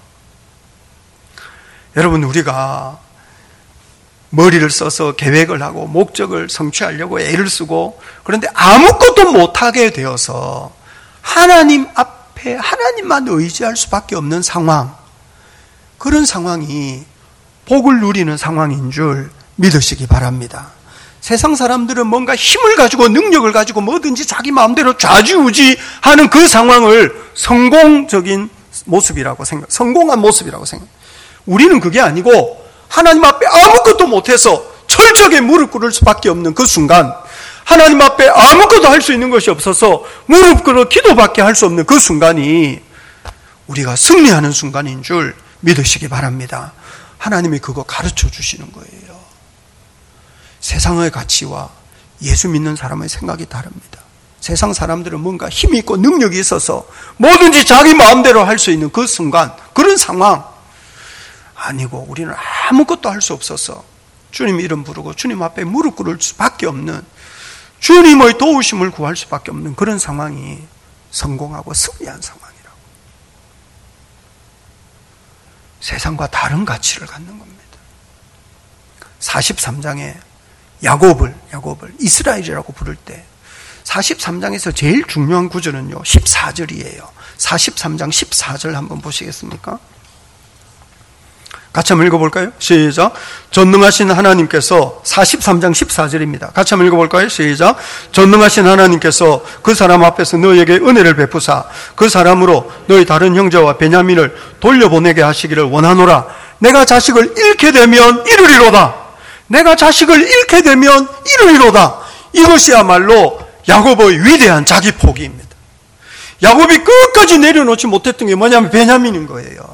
여러분 우리가 머리를 써서 계획을 하고 목적을 성취하려고 애를 쓰고 그런데 아무것도 못하게 되어서 하나님 앞에 하나님만 의지할 수밖에 없는 상황, 그런 상황이 복을 누리는 상황인 줄 믿으시기 바랍니다. 세상 사람들은 뭔가 힘을 가지고 능력을 가지고 뭐든지 자기 마음대로 좌지우지하는 그 상황을 성공적인 모습이라고 생각, 성공한 모습이라고 생각. 우리는 그게 아니고 하나님 앞에 아무것도 못해서 철저하게 무릎 꿇을 수밖에 없는 그 순간, 하나님 앞에 아무것도 할 수 있는 것이 없어서 무릎 꿇어 기도밖에 할 수 없는 그 순간이 우리가 승리하는 순간인 줄 믿으시기 바랍니다. 하나님이 그거 가르쳐 주시는 거예요. 세상의 가치와 예수 믿는 사람의 생각이 다릅니다. 세상 사람들은 뭔가 힘이 있고 능력이 있어서 뭐든지 자기 마음대로 할 수 있는 그 순간, 그런 상황 아니고 우리는 아무것도 할 수 없어서 주님 이름 부르고 주님 앞에 무릎 꿇을 수밖에 없는, 주님의 도우심을 구할 수밖에 없는 그런 상황이 성공하고 승리한 상황이라고. 세상과 다른 가치를 갖는 겁니다. 사십삼 장에 야곱을 야곱을 이스라엘이라고 부를 때 사십삼 장에서 제일 중요한 구절은요 십사 절이에요. 사십삼 장 십사 절 한번 보시겠습니까? 같이 한번 읽어볼까요? 시작. 전능하신 하나님께서, 사십삼 장 십사 절입니다. 같이 한번 읽어볼까요? 시작. 전능하신 하나님께서 그 사람 앞에서 너에게 은혜를 베푸사 그 사람으로 너희 다른 형제와 베냐민을 돌려보내게 하시기를 원하노라. 내가 자식을 잃게 되면 이르리로다. 내가 자식을 잃게 되면 이르리로다. 이것이야말로 야곱의 위대한 자기 포기입니다. 야곱이 끝까지 내려놓지 못했던 게 뭐냐면 베냐민인 거예요.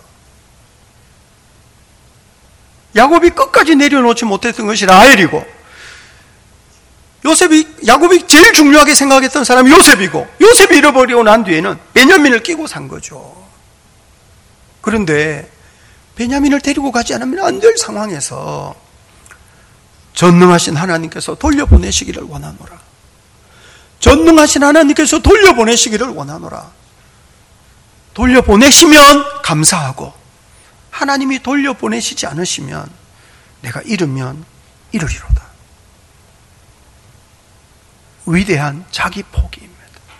야곱이 끝까지 내려놓지 못했던 것이 라헬이고, 요셉이, 야곱이 제일 중요하게 생각했던 사람이 요셉이고, 요셉이 잃어버리고 난 뒤에는 베냐민을 끼고 산 거죠. 그런데 베냐민을 데리고 가지 않으면 안 될 상황에서 전능하신 하나님께서 돌려보내시기를 원하노라. 전능하신 하나님께서 돌려보내시기를 원하노라. 돌려보내시면 감사하고, 하나님이 돌려보내시지 않으시면 내가 잃으면 잃으리로다. 위대한 자기 포기입니다.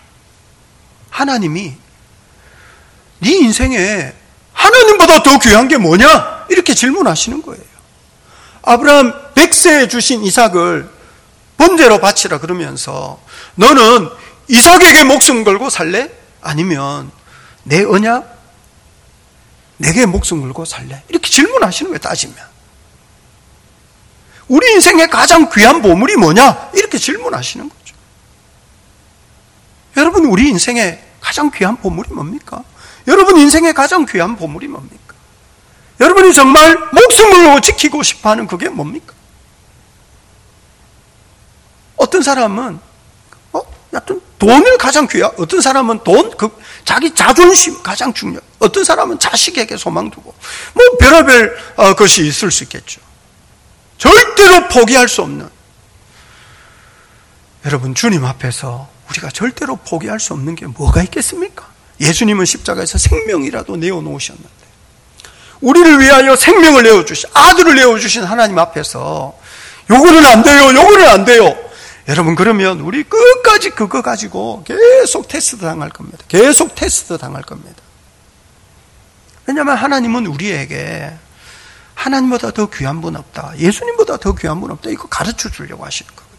하나님이 네 인생에 하나님보다 더 귀한 게 뭐냐? 이렇게 질문하시는 거예요. 아브라함 백세에 주신 이삭을 번제로 바치라 그러면서 너는 이삭에게 목숨 걸고 살래? 아니면 내 언약? 내게 목숨 걸고 살래? 이렇게 질문하시는 거예요. 따지면 우리 인생의 가장 귀한 보물이 뭐냐? 이렇게 질문하시는 거죠. 여러분, 우리 인생의 가장 귀한 보물이 뭡니까? 여러분 인생의 가장 귀한 보물이 뭡니까? 여러분이 정말 목숨 걸고 지키고 싶어하는 그게 뭡니까? 어떤 사람은 어? 여튼 돈을 가장 귀하, 어떤 사람은 돈, 그 자기 자존심 가장 중요, 어떤 사람은 자식에게 소망 두고, 뭐 별의별 어, 것이 있을 수 있겠죠. 절대로 포기할 수 없는, 여러분 주님 앞에서 우리가 절대로 포기할 수 없는 게 뭐가 있겠습니까? 예수님은 십자가에서 생명이라도 내어놓으셨는데, 우리를 위하여 생명을 내어주신, 아들을 내어주신 하나님 앞에서 요거는 안 돼요, 요거는 안 돼요. 여러분 그러면 우리 끝까지 그거 가지고 계속 테스트 당할 겁니다. 계속 테스트 당할 겁니다. 왜냐하면 하나님은 우리에게 하나님보다 더 귀한 분 없다, 예수님보다 더 귀한 분 없다, 이거 가르쳐 주려고 하시는 거거든요.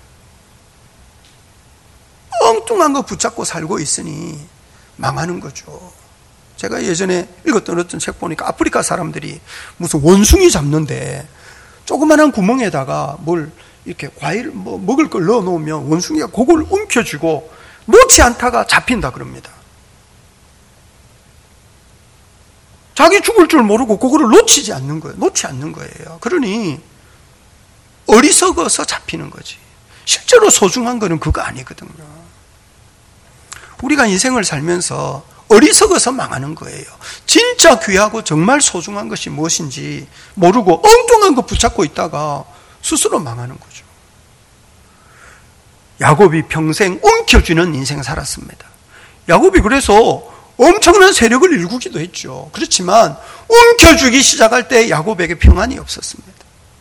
엉뚱한 거 붙잡고 살고 있으니 망하는 거죠. 제가 예전에 읽었던 어떤 책 보니까 아프리카 사람들이 무슨 원숭이 잡는데 조그만한 구멍에다가 뭘 이렇게 과일 뭐 먹을 걸 넣어 놓으면 원숭이가 그걸 움켜쥐고 놓지 않다가 잡힌다 그럽니다. 자기 죽을 줄 모르고 그거를 놓치지 않는 거예요. 놓지 않는 거예요. 그러니 어리석어서 잡히는 거지. 실제로 소중한 거는 그거 아니거든요. 우리가 인생을 살면서 어리석어서 망하는 거예요. 진짜 귀하고 정말 소중한 것이 무엇인지 모르고 엉뚱한 거 붙잡고 있다가 스스로 망하는 거죠. 야곱이 평생 움켜쥐는 인생 살았습니다. 야곱이 그래서 엄청난 세력을 일구기도 했죠. 그렇지만 움켜쥐기 시작할 때 야곱에게 평안이 없었습니다.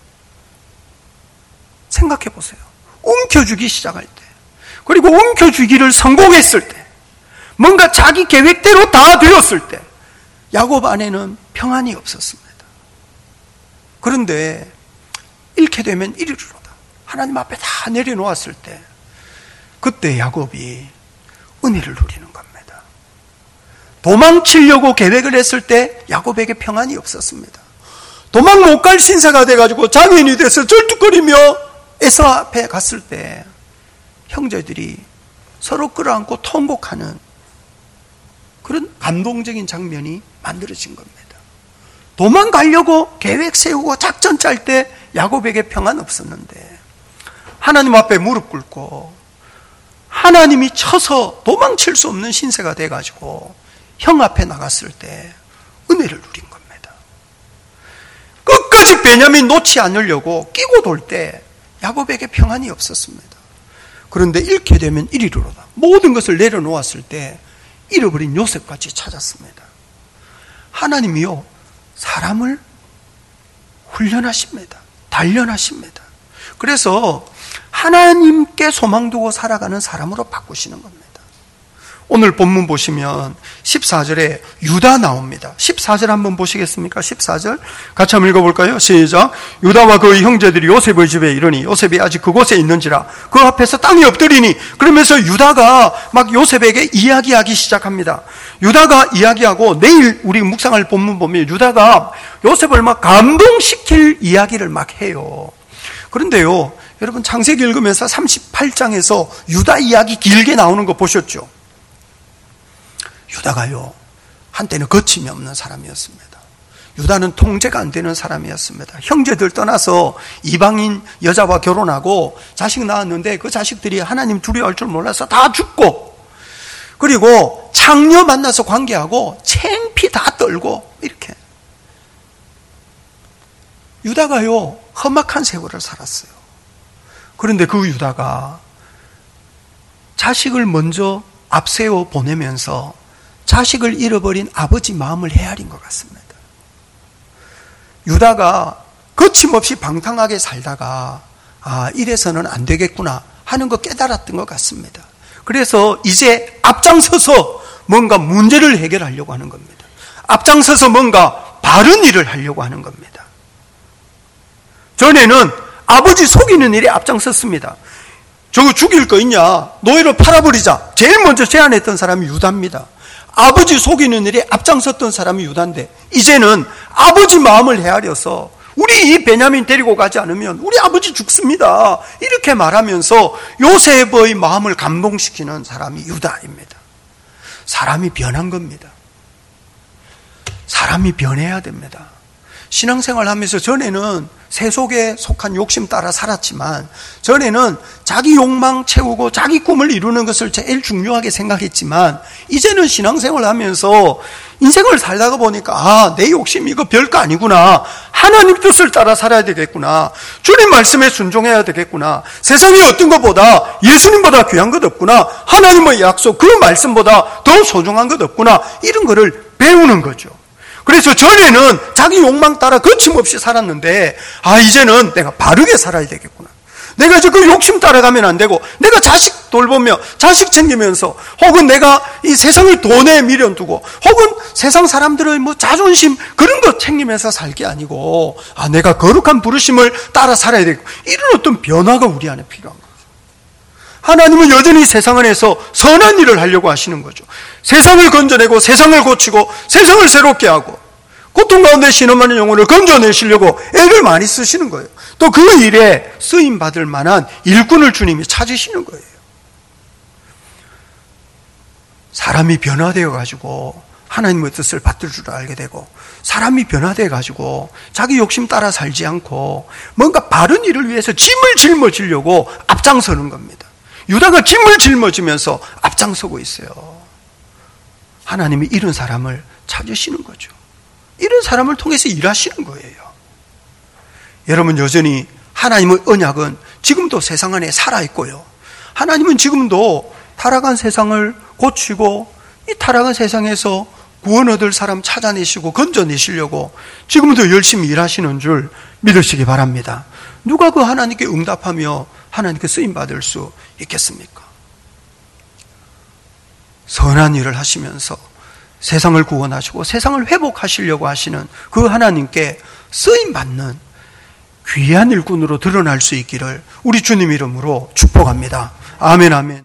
생각해 보세요. 움켜쥐기 시작할 때, 그리고 움켜쥐기를 성공했을 때, 뭔가 자기 계획대로 다 되었을 때 야곱 안에는 평안이 없었습니다. 그런데 잃게 되면 이리로다, 하나님 앞에 다 내려놓았을 때, 그때 야곱이 은혜를 누리는 겁니다. 도망치려고 계획을 했을 때 야곱에게 평안이 없었습니다. 도망 못 갈 신세가 돼가지고 장인이 돼서 절뚝거리며 에서 앞에 갔을 때 형제들이 서로 끌어안고 통곡하는 그런 감동적인 장면이 만들어진 겁니다. 도망가려고 계획 세우고 작전 짤 때 야곱에게 평안 없었는데, 하나님 앞에 무릎 꿇고 하나님이 쳐서 도망칠 수 없는 신세가 돼가지고 형 앞에 나갔을 때 은혜를 누린 겁니다. 끝까지 베냐민 놓지 않으려고 끼고 돌 때 야곱에게 평안이 없었습니다. 그런데 잃게 되면 이리로다, 모든 것을 내려놓았을 때 잃어버린 요셉같이 찾았습니다. 하나님이요, 사람을 훈련하십니다. 단련하십니다. 그래서 하나님께 소망 두고 살아가는 사람으로 바꾸시는 겁니다. 오늘 본문 보시면 십사 절에 유다 나옵니다. 십사 절 한번 보시겠습니까? 십사 절 같이 한번 읽어볼까요? 시작. 유다와 그의 형제들이 요셉의 집에 이르니 요셉이 아직 그곳에 있는지라 그 앞에서 땅이 엎드리니, 그러면서 유다가 막 요셉에게 이야기하기 시작합니다. 유다가 이야기하고, 내일 우리 묵상할 본문 보면 유다가 요셉을 막 감동시킬 이야기를 막 해요. 그런데요, 여러분 창세기 읽으면서 삼십팔 장에서 유다 이야기 길게 나오는 거 보셨죠? 유다가요, 한때는 거침이 없는 사람이었습니다. 유다는 통제가 안 되는 사람이었습니다. 형제들 떠나서 이방인 여자와 결혼하고 자식 낳았는데 그 자식들이 하나님 두려워할 줄 몰라서 다 죽고, 그리고 창녀 만나서 관계하고 창피 다 떨고, 이렇게 유다가요 험악한 세월을 살았어요. 그런데 그 유다가 자식을 먼저 앞세워 보내면서 자식을 잃어버린 아버지 마음을 헤아린 것 같습니다. 유다가 거침없이 방탕하게 살다가 아, 이래서는 안 되겠구나 하는 거 깨달았던 것 같습니다. 그래서 이제 앞장서서 뭔가 문제를 해결하려고 하는 겁니다. 앞장서서 뭔가 바른 일을 하려고 하는 겁니다. 전에는 아버지 속이는 일에 앞장섰습니다. 저거 죽일 거 있냐? 노예로 팔아버리자. 제일 먼저 제안했던 사람이 유다입니다. 아버지 속이는 일에 앞장섰던 사람이 유다인데, 이제는 아버지 마음을 헤아려서 우리 이 베냐민 데리고 가지 않으면 우리 아버지 죽습니다, 이렇게 말하면서 요셉의 마음을 감동시키는 사람이 유다입니다. 사람이 변한 겁니다. 사람이 변해야 됩니다. 신앙생활 하면서 전에는 세속에 속한 욕심 따라 살았지만, 전에는 자기 욕망 채우고 자기 꿈을 이루는 것을 제일 중요하게 생각했지만, 이제는 신앙생활 하면서 인생을 살다가 보니까 아, 내 욕심 이거 별거 아니구나. 하나님 뜻을 따라 살아야 되겠구나. 주님 말씀에 순종해야 되겠구나. 세상에 어떤 것보다 예수님보다 귀한 것 없구나. 하나님의 약속, 그 말씀보다 더 소중한 것 없구나. 이런 거를 배우는 거죠. 그래서 전에는 자기 욕망 따라 거침없이 살았는데, 아, 이제는 내가 바르게 살아야 되겠구나. 내가 이제 그 욕심 따라가면 안 되고, 내가 자식 돌보며, 자식 챙기면서, 혹은 내가 이 세상을 돈에 미련두고, 혹은 세상 사람들의 뭐 자존심, 그런 거 챙기면서 살 게 아니고, 아, 내가 거룩한 부르심을 따라 살아야 되고, 이런 어떤 변화가 우리 안에 필요한 거죠. 하나님은 여전히 세상 안에서 선한 일을 하려고 하시는 거죠. 세상을 건져내고, 세상을 고치고, 세상을 새롭게 하고, 고통 가운데 신음하는 영혼을 건져내시려고 애를 많이 쓰시는 거예요. 또 그 일에 쓰임받을 만한 일꾼을 주님이 찾으시는 거예요. 사람이 변화되어 가지고 하나님의 뜻을 받들 줄 알게 되고, 사람이 변화되어 가지고 자기 욕심 따라 살지 않고 뭔가 바른 일을 위해서 짐을 짊어지려고 앞장서는 겁니다. 유다가 짐을 짊어지면서 앞장서고 있어요. 하나님이 이런 사람을 찾으시는 거죠. 이런 사람을 통해서 일하시는 거예요. 여러분, 여전히 하나님의 언약은 지금도 세상 안에 살아있고요. 하나님은 지금도 타락한 세상을 고치고 이 타락한 세상에서 구원 얻을 사람 찾아내시고 건져내시려고 지금도 열심히 일하시는 줄 믿으시기 바랍니다. 누가 그 하나님께 응답하며 하나님께 쓰임받을 수 있겠습니까? 선한 일을 하시면서 세상을 구원하시고 세상을 회복하시려고 하시는 그 하나님께 쓰임받는 귀한 일꾼으로 드러날 수 있기를 우리 주님 이름으로 축복합니다. 아멘, 아멘.